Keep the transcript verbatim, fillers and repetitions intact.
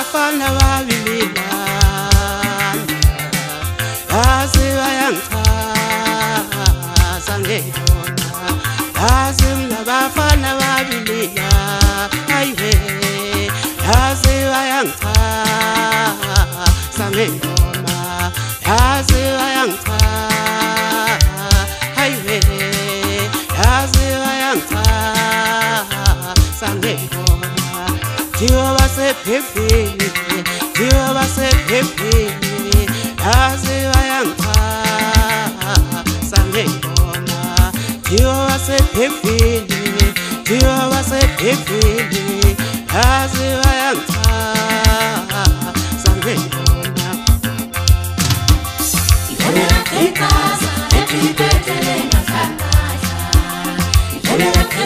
bafana babilila yazi bayangichaza ngeyona yazi mina bafana babilila ayiwe yazi bayangichaza ngeyona yazi bayangichaza ayiwe yazi bayangichaza ngeyona Jehovah se pepini, Jehovah se pepini, yazi bayangichaza ngeyona. Jehovah se pepini, Jehovah se pepini, yazi bayangichaza ngeyona. Ibonela ekhaya, ephethe lengathakasha. Ibonela